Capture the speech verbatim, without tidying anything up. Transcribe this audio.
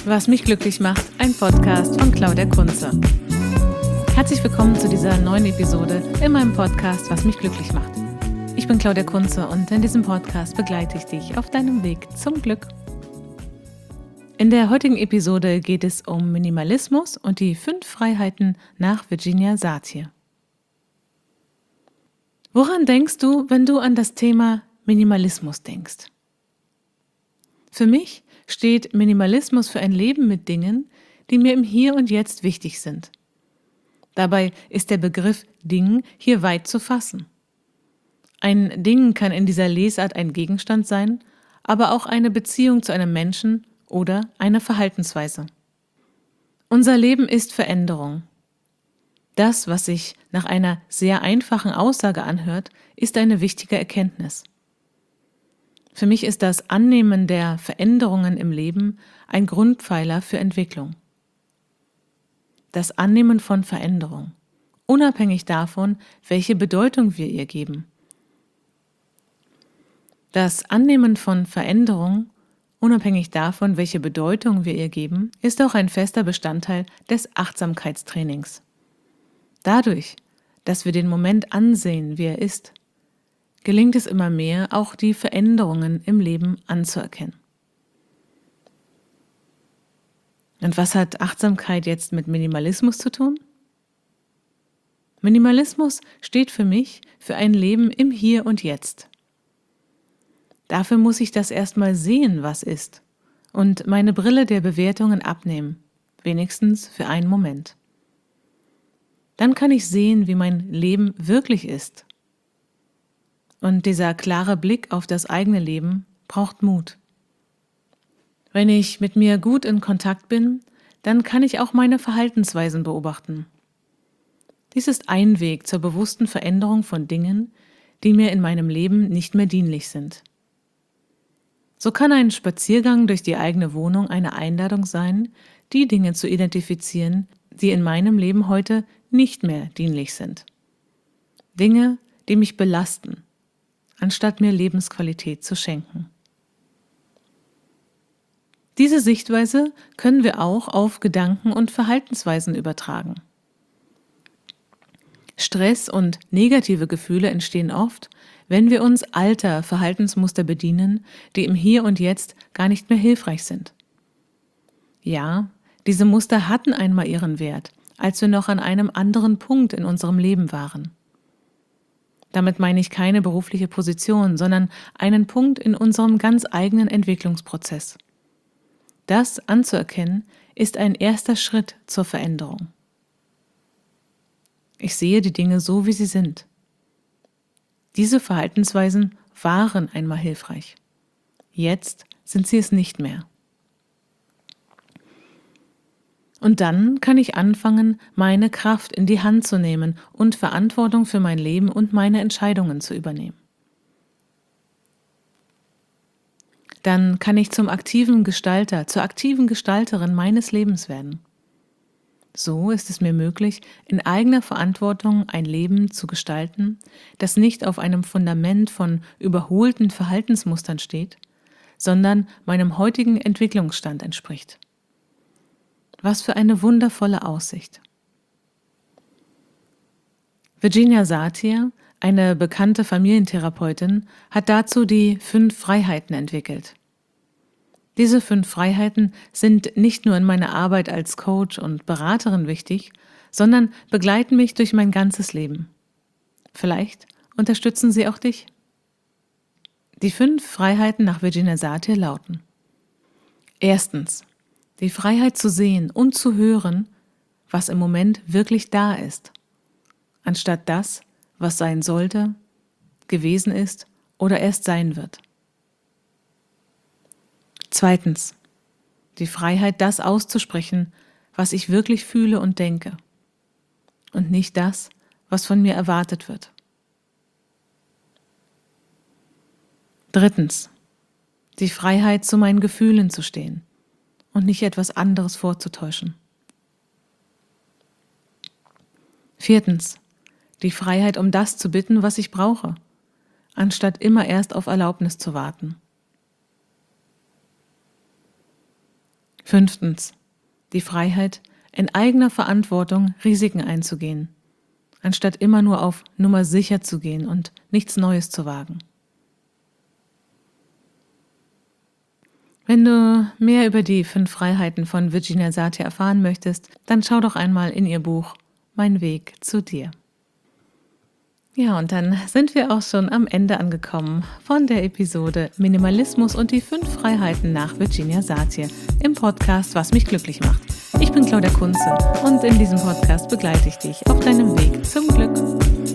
Was mich glücklich macht, ein Podcast von Claudia Kunze. Herzlich willkommen zu dieser neuen Episode in meinem Podcast Was mich glücklich macht. Ich bin Claudia Kunze und in diesem Podcast begleite ich dich auf deinem Weg zum Glück. In der heutigen Episode geht es um Minimalismus und die fünf Freiheiten nach Virginia Satir. Woran denkst du, wenn du an das Thema Minimalismus denkst? Für mich steht Minimalismus für ein Leben mit Dingen, die mir im Hier und Jetzt wichtig sind. Dabei ist der Begriff Ding hier weit zu fassen. Ein Ding kann in dieser Lesart ein Gegenstand sein, aber auch eine Beziehung zu einem Menschen oder eine Verhaltensweise. Unser Leben ist Veränderung. Das, was sich nach einer sehr einfachen Aussage anhört, ist eine wichtige Erkenntnis. Für mich ist das Annehmen der Veränderungen im Leben ein Grundpfeiler für Entwicklung. Das Annehmen von Veränderung, unabhängig davon, welche Bedeutung wir ihr geben. Das Annehmen von Veränderung, unabhängig davon, welche Bedeutung wir ihr geben, ist auch ein fester Bestandteil des Achtsamkeitstrainings. Dadurch, dass wir den Moment ansehen, wie er ist, gelingt es immer mehr, auch die Veränderungen im Leben anzuerkennen. Und was hat Achtsamkeit jetzt mit Minimalismus zu tun? Minimalismus steht für mich für ein Leben im Hier und Jetzt. Dafür muss ich das erstmal sehen, was ist, und meine Brille der Bewertungen abnehmen, wenigstens für einen Moment. Dann kann ich sehen, wie mein Leben wirklich ist. Und dieser klare Blick auf das eigene Leben braucht Mut. Wenn ich mit mir gut in Kontakt bin, dann kann ich auch meine Verhaltensweisen beobachten. Dies ist ein Weg zur bewussten Veränderung von Dingen, die mir in meinem Leben nicht mehr dienlich sind. So kann ein Spaziergang durch die eigene Wohnung eine Einladung sein, die Dinge zu identifizieren, die in meinem Leben heute nicht mehr dienlich sind. Dinge, die mich belasten, anstatt mir Lebensqualität zu schenken. Diese Sichtweise können wir auch auf Gedanken und Verhaltensweisen übertragen. Stress und negative Gefühle entstehen oft, wenn wir uns alter Verhaltensmuster bedienen, die im Hier und Jetzt gar nicht mehr hilfreich sind. Ja, diese Muster hatten einmal ihren Wert, als wir noch an einem anderen Punkt in unserem Leben waren. Damit meine ich keine berufliche Position, sondern einen Punkt in unserem ganz eigenen Entwicklungsprozess. Das anzuerkennen, ist ein erster Schritt zur Veränderung. Ich sehe die Dinge so, wie sie sind. Diese Verhaltensweisen waren einmal hilfreich. Jetzt sind sie es nicht mehr. Und dann kann ich anfangen, meine Kraft in die Hand zu nehmen und Verantwortung für mein Leben und meine Entscheidungen zu übernehmen. Dann kann ich zum aktiven Gestalter, zur aktiven Gestalterin meines Lebens werden. So ist es mir möglich, in eigener Verantwortung ein Leben zu gestalten, das nicht auf einem Fundament von überholten Verhaltensmustern steht, sondern meinem heutigen Entwicklungsstand entspricht. Was für eine wundervolle Aussicht. Virginia Satir, eine bekannte Familientherapeutin, hat dazu die fünf Freiheiten entwickelt. Diese fünf Freiheiten sind nicht nur in meiner Arbeit als Coach und Beraterin wichtig, sondern begleiten mich durch mein ganzes Leben. Vielleicht unterstützen sie auch dich. Die fünf Freiheiten nach Virginia Satir lauten: Erstens, die Freiheit zu sehen und zu hören, was im Moment wirklich da ist, anstatt das, was sein sollte, gewesen ist oder erst sein wird. Zweitens, die Freiheit, das auszusprechen, was ich wirklich fühle und denke, und nicht das, was von mir erwartet wird. Drittens, die Freiheit, zu meinen Gefühlen zu stehen und nicht etwas anderes vorzutäuschen. Viertens, die Freiheit, um das zu bitten, was ich brauche, anstatt immer erst auf Erlaubnis zu warten. Fünftens, die Freiheit, in eigener Verantwortung Risiken einzugehen, anstatt immer nur auf Nummer sicher zu gehen und nichts Neues zu wagen. Wenn du mehr über die fünf Freiheiten von Virginia Satir erfahren möchtest, dann schau doch einmal in ihr Buch Mein Weg zu dir. Ja, und dann sind wir auch schon am Ende angekommen von der Episode Minimalismus und die fünf Freiheiten nach Virginia Satir im Podcast Was mich glücklich macht. Ich bin Claudia Kunze und in diesem Podcast begleite ich dich auf deinem Weg zum Glück.